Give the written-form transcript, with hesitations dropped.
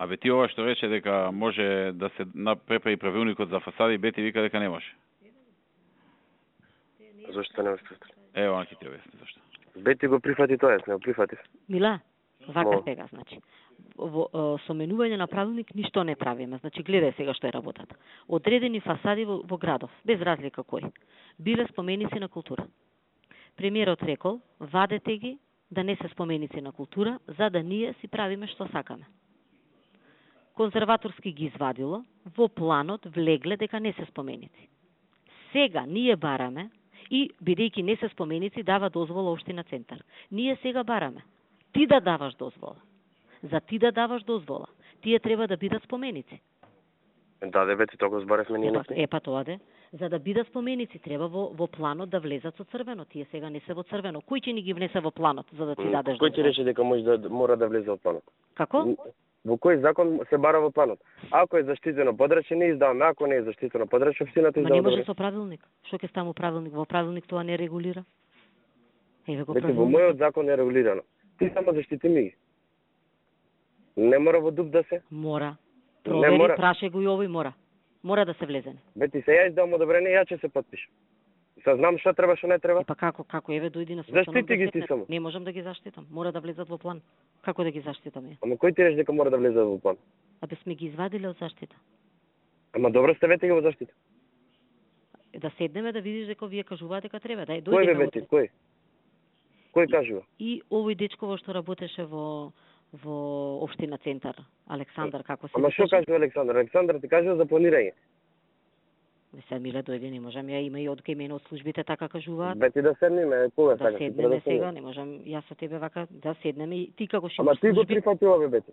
Абе ти ова што рече дека може да се препари правилникот за фасади, Бети вика дека не може. Зошто не успете? Ево, ќе ти објасни зашто. Бети го прифати тоа, јас не го прифатив. Мила, вака сега, значи. Со менување на правилник ништо не правиме. Значи, гледај сега што е работата. Одредени фасади во градов, без разлика кој, биле споменици на култура. Премиерот рекол, вадете ги да не се споменици на култура, за да ние си правиме што сакаме. Конзерваторски ги извадило, во планот влегле дека не се споменици. Сега ние бараме, и бидејќи не се споменици, дава дозвола Општина Центар. Ние сега бараме ти да даваш дозвола. За ти да даваш дозвола, тие треба да бидат споменици. Да, Бети, тоа го збаревме ние. Епа тоа де. За да бидат споменици, треба во планот да влезат со црвено. Тие сега не се во црвено. Кој ќе ни ги внесе во планот за да ти дадеш дозвола? Кој ти рече дека мора да влезе во планот? Како? Во кој закон се бара во планот? Ако е заштитено подрачје, не издаваме. Ако не е заштитено подрачје, општината издава. Ма не може со правилник. Што ќе ставам во правилник? Во правилник тоа не регулира. Еве го правилник. Во мојот закон е регулирано. Ти само заштити ми ги. Не мора во дуб да се? Мора. Провери, праше го и овој мора. Мора да се влезене. Бети, се ја издавам одобрение, ја ќе се потпишам. Се знам што треба, што не треба. Па како еве дојди на собствено. Заштити ги ти само. Не можам да ги заштитам. Мора да влезат во план. Како да ги заштитам ја? Ама кој ти рече дека мора да влезат во план? Абе сме ги извадиле од заштита. Ама добро, ставете ги во заштита. Да седнеме да видиш дека вие кажуваат дека треба. Дај, дојди. Кој Бети, кој? Кој кажува? И овој дечко што работеше во Општина Центар, Александар, како се. Ама што кажува Александар? Александар ти кажува за планирање. Се миле дојде, не можам, ја има и од кај мене од службите така кажуваат. Бети да седнеме, кога да седнеме сега, не можам, јас со тебе вака да седнеме и ти како што. Ама ти го прифати ове, Бети.